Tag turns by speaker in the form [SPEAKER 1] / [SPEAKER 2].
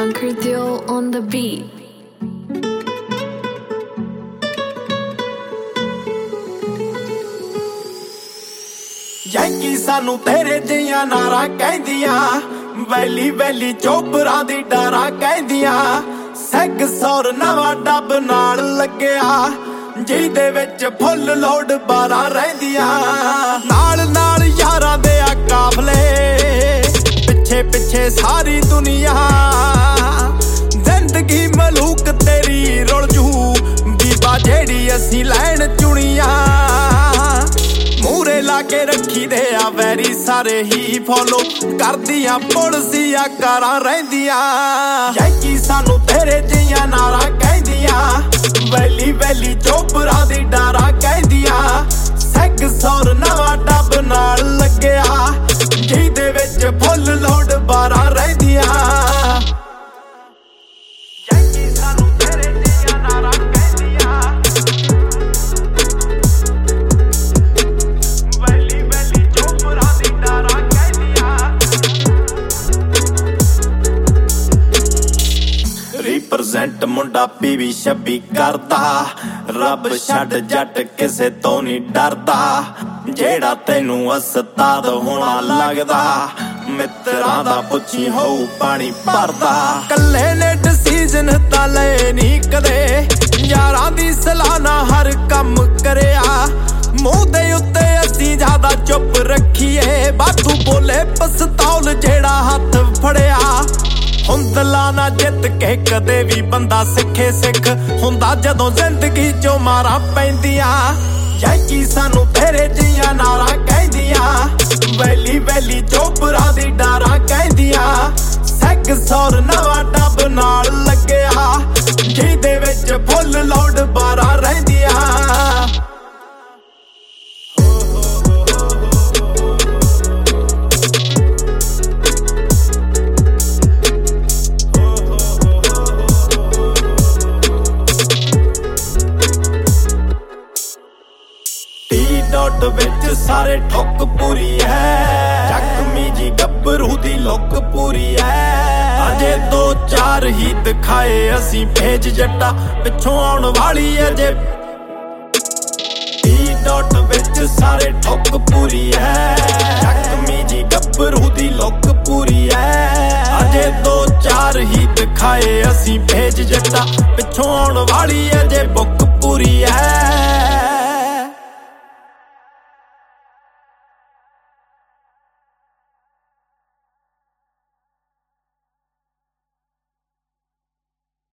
[SPEAKER 1] Conquer Deal on the beat.
[SPEAKER 2] Yankee ਸਾਨੂੰ ਤੇਰੇ ਜਿਹੀਆਂ ਨਾਰਾਂ ਕਹਿੰਦੀਆਂ, ਵੈਲੀ ਵੈਲੀ ਚੋਪਰਾਂ ਦੀ ਡਾਰਾਂ ਕਹਿੰਦੀਆਂ। ਸੈਗ ਸੌਰ ਨਵਾਂ ਡੱਬ ਨਾਲ ਲੱਗਿਆ, ਜਿਹਦੇ ਵਿੱਚ ਫੁੱਲ ਲੋਡ 12 ਰਹਿੰਦੀਆਂ। ਨਾਲ ਨਾਲ ਯਾਰਾਂ ਦੇ ਆ ਕਾਫਲੇ, ਪਿੱਛੇ ਪਿੱਛੇ ਸਾਰੀ ਦੁਨੀਆ। ਜ਼ਿੰਦਗੀ ਮਲੂਕ ਤੇਰੀ ਰੁਲ ਜੂ, ਬੀਬਾ ਜਿਹੜੀ ਅਸੀਂ ਲੈਣ ਚੁਣੀਆਂ। ਮੂਰੇ ਲਾ ਕੇ ਰੱਖੀ ਦੇ ਆ ਵੈਰੀ, ਸਾਰੇ ਹੀ ਫੋਲੋ ਕਰਦੀਆਂ ਪੁਲਸੀਆਂ ਕਾਰਾਂ ਰਹਿੰਦੀਆਂ। ਯੈਂਕੀ ਸਾਨੂੰ ਤੇਰੇ ਜਿਹੀਆਂ ਨਾਰਾਂ ਕਹਿੰਦੀਆਂ, ਵੈਲੀ ਵੈਲੀ ਚੋਪਰਾਂ ਦੀ ਡਾਰਾਂ ਕਹਿੰਦੀਆਂ। ਸੈਗ ਸੌਰ ਨਵਾਂ ਡੱਬ ਨਾਲ ਲੱਗਿਆ, ਜਿਹਦੇ ਵਿੱਚ ਫੁੱਲ ਲੋਡ 12 ਰਹਿੰਦੀਆਂ। ਰਿਪਰੈਜ਼ੈਂਟ ਮੁੰਡਾ ਪੀਵੀ 26 ਕਰਦਾ, ਰੱਬ ਛੱਡ ਜੱਟ ਕਿਸੇ ਤੋਂ ਨਹੀਂ ਡਰਦਾ। ਜਿਹੜਾ ਤੈਨੂੰ ਉਸਤਾਦ ਹੋਣਾ ਲੱਗਦਾ, ਮਿੱਤਰਾਂ ਦਾ ਪੁੱਛੀ ਹੋਊ ਪਾਣੀ ਭਰਦਾ। ਕੱਲੇ ਨੇ ਡਿਸੀਜਨ ਤਾਂ ਲਏ ਨਹੀਂ ਕਦੇ, ਯਾਰਾਂ ਦੀ ਸਲਾਹ ਨਾਲ ਹਰ ਕੰਮ ਕਰਿਆ। ਮੂੰਹ ਦੇ ਉੱਤੇ ਅਸੀਂ ਜ਼ਿਆਦਾ ਚੁੱਪ ਰੱਖੀਏ, ਬਾਤੂ ਬੋਲੇ ਪਸਤੌਲ ਜਿਹੜਾ ਹੱਥ ਫੜਿਆ। ਹੁੰਦਲਾ ਨਾ ਜਿੱਤ ਕੇ ਕਦੇ ਵੀ ਬੰਦਾ ਸਿੱਖੇ ਸਿੱਖ ਹੁੰਦਾ, ਜਦੋਂ ਜ਼ਿੰਦਗੀ ਚੋਂ ਮਾਰਾਂ ਪੈਂਦੀਆਂ। ਯੈਂਕੀ ਸਾਨੂੰ ਤੇਰੇ ਜਿਹੀਆਂ ਨਾਰਾਂ ਕਹਿੰਦੀਆਂ, ਵੈਲੀ ਵੈਲੀ ਚੋਪਰਾਂ ਦੀ ਡਾਰਾਂ ਕਹਿੰਦੀਆਂ। ਸੈਗ ਸੌਰ ਨਵਾਂ ਡੱਬ ਨਾਲ ਲੱਗਿਆ, ਜਿਹਦੇ ਵਿੱਚ ਫੁੱਲ ਲੋਡ 12 ਰਹਿੰਦੀਆਂ। ਡੋਟ ਵਿੱਚ ਸਾਰੇ ਠੁੱਕ ਪੂਰੀ ਹੈ, ਜ਼ਖਮੀ ਜੀ ਗੱਭਰੂ ਦੀ ਲੁੱਕ ਪੂਰੀ ਹੈ। ਅਜੇ 2-4 ਹੀ ਦਿਖਾਏ ਅਸੀਂ ਭੇਜ ਜੱਟਾ, ਪਿੱਛੋਂ ਆਉਣ ਵਾਲੀ ਅਜੇ। ਡੋਟ ਵਿੱਚ ਸਾਰੇ ਠੁੱਕ ਪੂਰੀ ਹੈ, ਜ਼ਖਮੀ ਜੀ ਗੱਭਰੂ ਦੀ ਲੁੱਕ ਪੂਰੀ ਹੈ। ਅਜੇ 2-4 ਹੀ ਦਿਖਾਏ ਅਸੀਂ ਭੇਜ ਜੱਟਾ, ਪਿੱਛੋਂ ਆਉਣ ਵਾਲੀ ਅਜੇ ਬੁੱਕ ਪੂਰੀ ਹੈ।